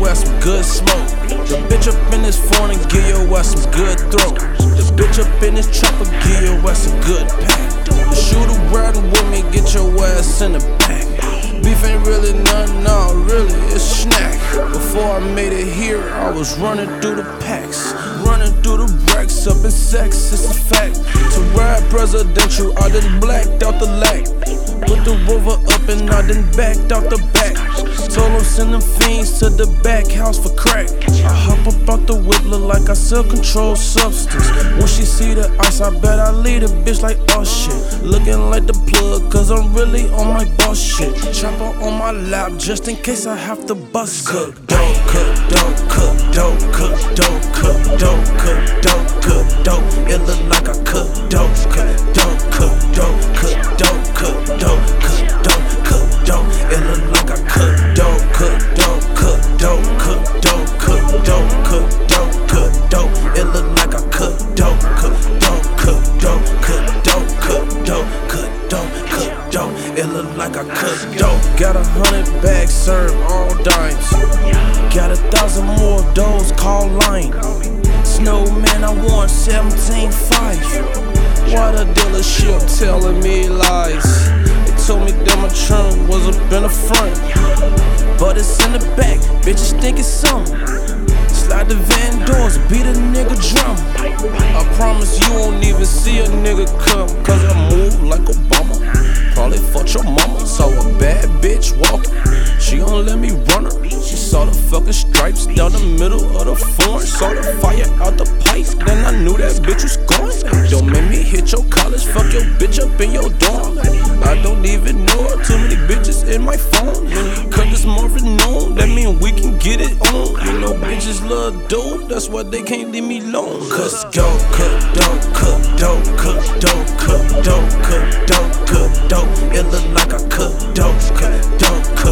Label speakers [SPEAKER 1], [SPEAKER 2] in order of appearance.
[SPEAKER 1] your ass some good smoke. The bitch up in this phone and give your ass some good throat. The bitch up in this chopper, give your ass a good pack. The shooter riding with me, get your ass in the back. Beef ain't really nothing, no, really, it's a snack. Before I made it here, I was running through the packs, running through the racks, up in sex, it's a fact. To ride presidential, I done blacked out the lack. Put the rover up and I done backed out the back. Told them send them fiends to the back house for crack. I hop up out the whip, look like I sell controlled substance. When she see the ice, I bet I lead a bitch like oh shit. Looking like the plug, cause I'm really on my boss shit. Chopper on my lap, just in case I have to bust. Cook, don't cook, don't cook, don't cook, don't cook, don't cook, don't cook, don't. It look like I cook, don't cook, don't cook, don't cook, don't cook, don't cook, don't cook, don't. It look like I cook, don't cook, don't cook, don't cook, don't cook, don't cook, don't cook, don't. It look like I cook, don't cook, don't cook, don't cook, don't cook, don't cook, don't cook, don't. It look like I cook, don't. Got 100 bags served, all dimes. Got 1,000 more of those, call line. Snowman, I want 17.5. Why the dealership telling me lies? They told me that my trunk was up in the front, but it's in the back, bitches think it's something. Slide the van doors, beat a nigga drum. I promise you won't even see a nigga come, cause I move like Obama. Probably fucked your mama. Saw a bad bitch walking, she gon' let me run her. She saw the fucking stripes down the middle of the form. Saw the fire out the pipes, then I knew that bitch was going. Don't make me hit your college, fuck your bitch up in your dorm. I don't even know her, too many bitches in my phone. When you cut this Marvin on, that mean we can get it on. You know bitches love dope, that's why they can't leave me alone. Cause don't cook, don't cook, don't cook, don't cook, don't cook, don't cook, don't. It look like I cook, don't cook, don't cook.